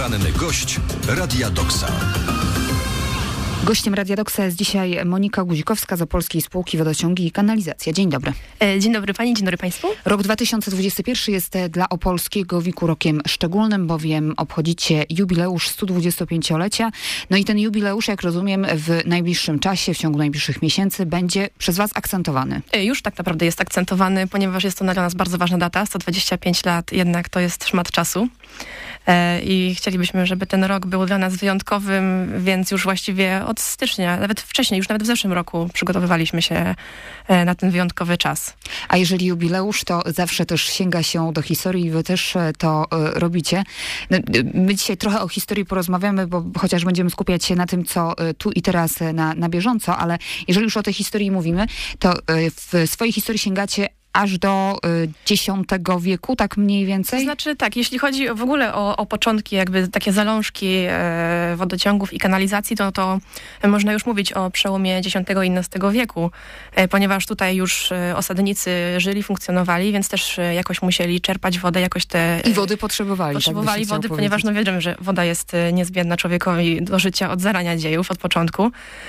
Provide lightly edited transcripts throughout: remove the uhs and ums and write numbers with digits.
Poranny gość Radia Doksa. Gościem Radia Doksa jest dzisiaj Monika Guzikowska z Opolskiej Spółki Wodociągi i Kanalizacja. Dzień dobry. Dzień dobry pani, dzień dobry państwu. Rok 2021 jest dla Opolskiego WIK-u rokiem szczególnym, bowiem obchodzicie jubileusz 125-lecia. No i ten jubileusz, jak rozumiem, w najbliższym czasie, w ciągu najbliższych miesięcy będzie przez was akcentowany. Już tak naprawdę jest akcentowany, ponieważ jest to dla nas bardzo ważna data. 125 lat jednak to jest szmat czasu. I chcielibyśmy, żeby ten rok był dla nas wyjątkowym, więc już właściwie od stycznia, nawet wcześniej, już nawet w zeszłym roku przygotowywaliśmy się na ten wyjątkowy czas. A jeżeli jubileusz, to zawsze też sięga się do historii i wy też to robicie. My dzisiaj trochę o historii porozmawiamy, bo chociaż będziemy skupiać się na tym, co tu i teraz na bieżąco, ale jeżeli już o tej historii mówimy, to w swojej historii sięgacie aż do X wieku, tak mniej więcej? To znaczy tak, jeśli chodzi w ogóle o początki, jakby takie zalążki wodociągów i kanalizacji, to można już mówić o przełomie X i XI wieku, ponieważ tutaj już osadnicy żyli, funkcjonowali, więc też jakoś musieli czerpać wodę, jakoś I wody potrzebowali. Potrzebowali wody, ponieważ no wiemy, że woda jest niezbędna człowiekowi do życia od zarania dziejów, od początku.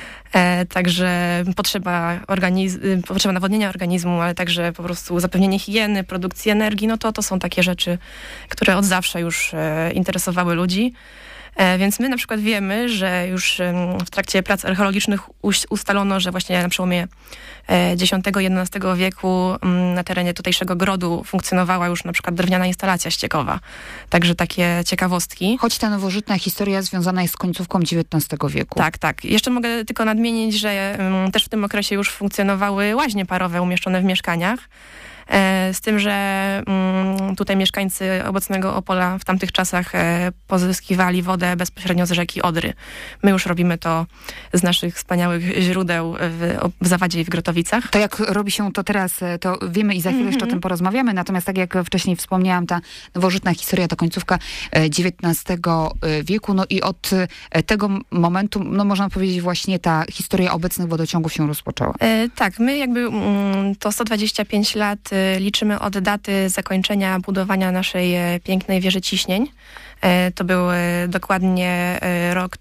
Także potrzeba nawodnienia organizmu, ale także po prostu zapewnienie higieny, produkcji energii, no to są takie rzeczy, które od zawsze już interesowały ludzi. Więc my na przykład wiemy, że już w trakcie prac archeologicznych ustalono, że właśnie na przełomie X i XI wieku na terenie tutejszego grodu funkcjonowała już na przykład drewniana instalacja ściekowa. Także takie ciekawostki. Choć ta nowożytna historia związana jest z końcówką XIX wieku. Tak. Jeszcze mogę tylko nadmienić, że też w tym okresie już funkcjonowały łaźnie parowe umieszczone w mieszkaniach. Z tym, że tutaj mieszkańcy obecnego Opola w tamtych czasach pozyskiwali wodę bezpośrednio z rzeki Odry. My już robimy to z naszych wspaniałych źródeł w Zawadzie i w Grotowicach. To jak robi się to teraz, to wiemy i za chwilę jeszcze o tym porozmawiamy. Natomiast tak jak wcześniej wspomniałam, ta nowożytna historia to końcówka XIX wieku. No i od tego momentu, no można powiedzieć, właśnie ta historia obecnych wodociągów się rozpoczęła. Tak, my jakby to 125 lat liczymy od daty zakończenia budowania naszej pięknej wieży ciśnień. To był dokładnie rok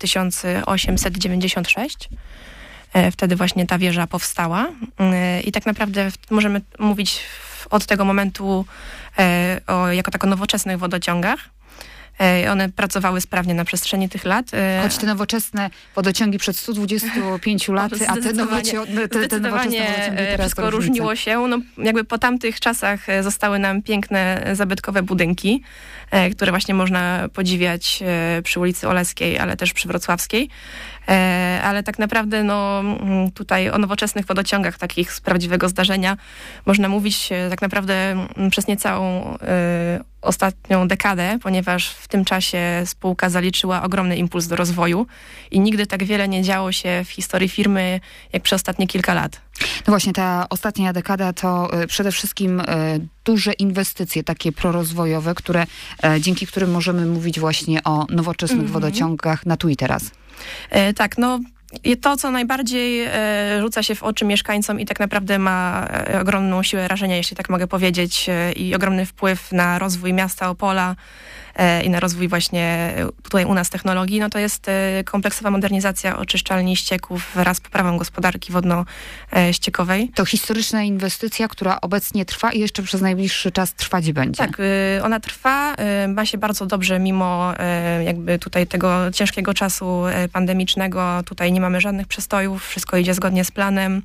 1896. Wtedy właśnie ta wieża powstała. I tak naprawdę możemy mówić od tego momentu jako tako nowoczesnych wodociągach. One pracowały sprawnie na przestrzeni tych lat. Choć te nowoczesne wodociągi przed 125 laty, a te nowoczesne wodociągi teraz wszystko różniło się. No, jakby po tamtych czasach zostały nam piękne, zabytkowe budynki, które właśnie można podziwiać przy ulicy Oleskiej, ale też przy Wrocławskiej. Ale tak naprawdę tutaj o nowoczesnych wodociągach, takich z prawdziwego zdarzenia, można mówić tak naprawdę przez niecałą ostatnią dekadę, ponieważ w tym czasie spółka zaliczyła ogromny impuls do rozwoju i nigdy tak wiele nie działo się w historii firmy, jak przez ostatnie kilka lat. No właśnie, ta ostatnia dekada to przede wszystkim duże inwestycje, takie prorozwojowe, dzięki którym możemy mówić właśnie o nowoczesnych wodociągach na tu i teraz. Tak, to, co najbardziej rzuca się w oczy mieszkańcom i tak naprawdę ma ogromną siłę rażenia, jeśli tak mogę powiedzieć, i ogromny wpływ na rozwój miasta Opola i na rozwój właśnie tutaj u nas technologii, to jest kompleksowa modernizacja oczyszczalni ścieków wraz z poprawą gospodarki wodno-ściekowej. To historyczna inwestycja, która obecnie trwa i jeszcze przez najbliższy czas trwać będzie. Tak, ona trwa, ma się bardzo dobrze mimo jakby tutaj tego ciężkiego czasu pandemicznego. Tutaj nie mamy żadnych przestojów, wszystko idzie zgodnie z planem.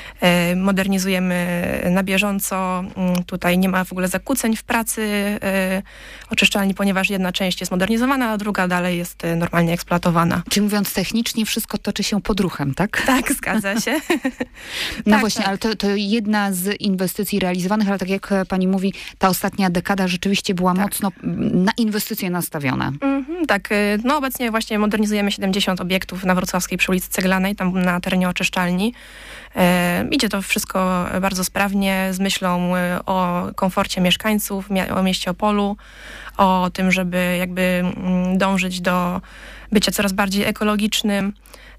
Modernizujemy na bieżąco. Tutaj nie ma w ogóle zakłóceń w pracy oczyszczalni, ponieważ jedna część jest modernizowana, a druga dalej jest normalnie eksploatowana. Czyli mówiąc technicznie, wszystko toczy się pod ruchem, tak? Tak, zgadza się. No tak, właśnie, tak. Ale to jedna z inwestycji realizowanych, ale tak jak pani mówi, ta ostatnia dekada rzeczywiście była mocno na inwestycje nastawiona. Tak, obecnie właśnie modernizujemy 70 obiektów na Wrocławskiej przy ulicy Ceglanej, tam na terenie oczyszczalni. Idzie to wszystko bardzo sprawnie, z myślą o komforcie mieszkańców, o mieście Opolu, o tym, żeby jakby dążyć do bycia coraz bardziej ekologicznym,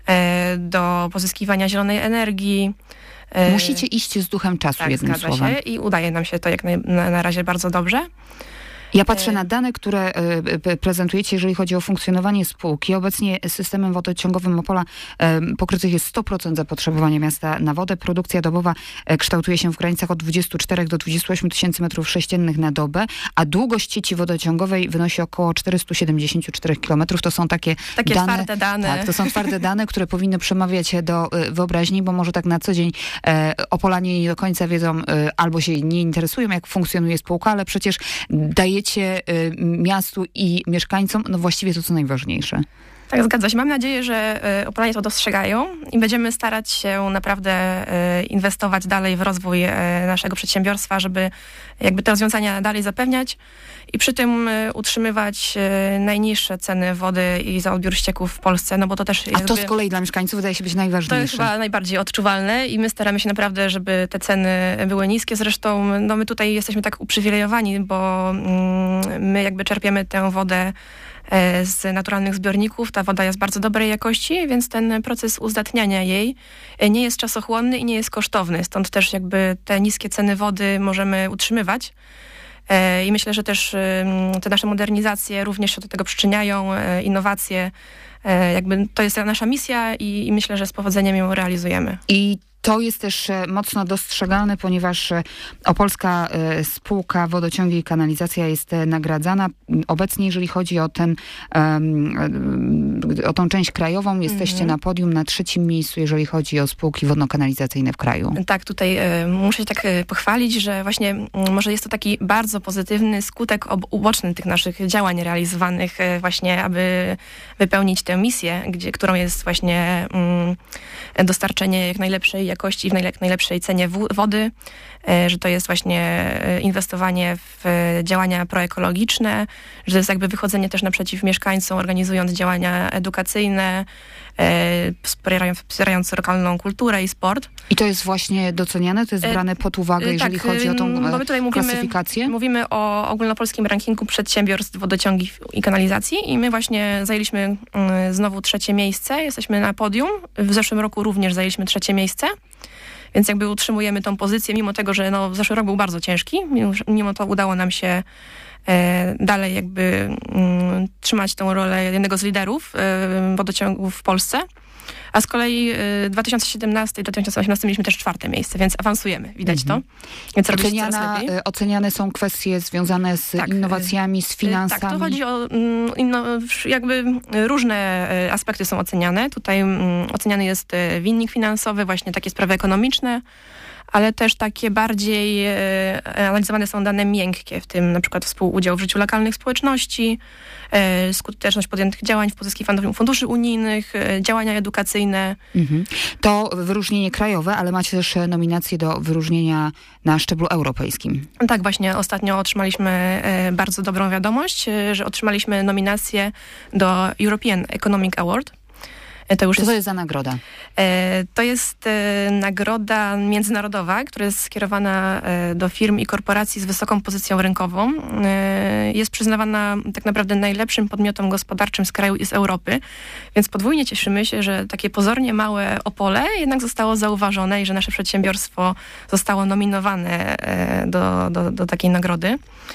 do pozyskiwania zielonej energii. Musicie iść z duchem czasu, jednym słowem. Zgadza się i udaje nam się to jak na razie bardzo dobrze. Ja patrzę na dane, które prezentujecie, jeżeli chodzi o funkcjonowanie spółki. Obecnie systemem wodociągowym Opola pokrytych jest 100% zapotrzebowania miasta na wodę. Produkcja dobowa kształtuje się w granicach od 24 do 28 tysięcy metrów sześciennych na dobę, a długość sieci wodociągowej wynosi około 474 kilometrów. To są takie dane, twarde dane. Tak, to są twarde dane, które powinny przemawiać do wyobraźni, bo może tak na co dzień Opolanie nie do końca wiedzą albo się nie interesują, jak funkcjonuje spółka, ale przecież dajecie miastu i mieszkańcom właściwie to, co najważniejsze. Tak, zgadza się. Mam nadzieję, że Opolanie to dostrzegają i będziemy starać się naprawdę inwestować dalej w rozwój naszego przedsiębiorstwa, żeby jakby te rozwiązania dalej zapewniać i przy tym utrzymywać najniższe ceny wody i za odbiór ścieków w Polsce, no bo to też A to z kolei dla mieszkańców wydaje się być najważniejsze. To jest chyba najbardziej odczuwalne i my staramy się naprawdę, żeby te ceny były niskie. Zresztą no my tutaj jesteśmy tak uprzywilejowani, bo my jakby czerpiemy tę wodę z naturalnych zbiorników. Ta woda jest bardzo dobrej jakości, więc ten proces uzdatniania jej nie jest czasochłonny i nie jest kosztowny. Stąd też jakby te niskie ceny wody możemy utrzymywać. I myślę, że też te nasze modernizacje również się do tego przyczyniają, innowacje. Jakby to jest nasza misja i myślę, że z powodzeniem ją realizujemy. I to jest też mocno dostrzegalne, ponieważ Opolska Spółka Wodociągi i Kanalizacja jest nagradzana. Obecnie, jeżeli chodzi o o tą część krajową, jesteście na podium na 3. miejscu, jeżeli chodzi o spółki wodno-kanalizacyjne w kraju. Tak, tutaj muszę się tak pochwalić, że właśnie może jest to taki bardzo pozytywny skutek uboczny tych naszych działań realizowanych właśnie, aby wypełnić tę misję, którą jest właśnie dostarczenie jak najlepszej jakości w najlepszej cenie wody, że to jest właśnie inwestowanie w działania proekologiczne, że to jest jakby wychodzenie też naprzeciw mieszkańcom, organizując działania edukacyjne, wspierając lokalną kulturę i sport. I to jest właśnie doceniane? To jest brane pod uwagę, jeżeli chodzi o tą klasyfikację? Mówimy o ogólnopolskim rankingu przedsiębiorstw wodociągi i kanalizacji i my właśnie zajęliśmy znowu 3. miejsce. Jesteśmy na podium. W zeszłym roku również zajęliśmy 3. miejsce. Więc jakby utrzymujemy tą pozycję, mimo tego, że zeszły rok był bardzo ciężki. Mimo to udało nam się dalej jakby trzymać tą rolę jednego z liderów wodociągów w Polsce. A z kolei 2017 i 2018 mieliśmy też 4. miejsce, więc awansujemy, widać to. Więc oceniane są kwestie związane z innowacjami, z finansami. Tak, to chodzi o jakby różne aspekty są oceniane. Tutaj oceniany jest winnik finansowy, właśnie takie sprawy ekonomiczne, ale też takie bardziej analizowane są dane miękkie, w tym na przykład współudział w życiu lokalnych społeczności, skuteczność podjętych działań w pozyskiwaniu funduszy unijnych, działania edukacyjne. To wyróżnienie krajowe, ale macie też nominację do wyróżnienia na szczeblu europejskim. Tak, właśnie ostatnio otrzymaliśmy bardzo dobrą wiadomość, że otrzymaliśmy nominację do European Economic Award. Co to jest za nagroda? To jest nagroda międzynarodowa, która jest skierowana do firm i korporacji z wysoką pozycją rynkową. Jest przyznawana tak naprawdę najlepszym podmiotom gospodarczym z kraju i z Europy, więc podwójnie cieszymy się, że takie pozornie małe Opole jednak zostało zauważone i że nasze przedsiębiorstwo zostało nominowane do takiej nagrody.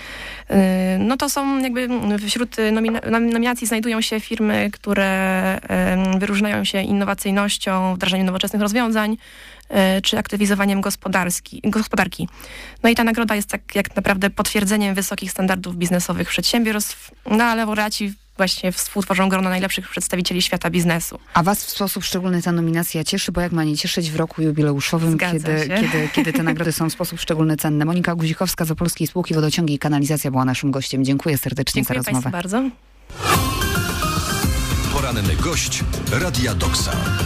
No to są jakby wśród nominacji znajdują się firmy, które wyróżniają się innowacyjnością, wdrażaniem nowoczesnych rozwiązań, czy aktywizowaniem gospodarki. No i ta nagroda jest tak jak naprawdę potwierdzeniem wysokich standardów biznesowych przedsiębiorstw, ale laureaci właśnie współtworzą grono najlepszych przedstawicieli świata biznesu. A was w sposób szczególny ta nominacja cieszy, bo jak ma nie cieszyć w roku jubileuszowym, kiedy te nagrody są w sposób szczególny cenne. Monika Guzikowska z Opolskiej Spółki Wodociągi i Kanalizacja była naszym gościem. Dziękuję serdecznie za rozmowę. Dziękuję Państwu bardzo. Poranny gość Radia Doksa.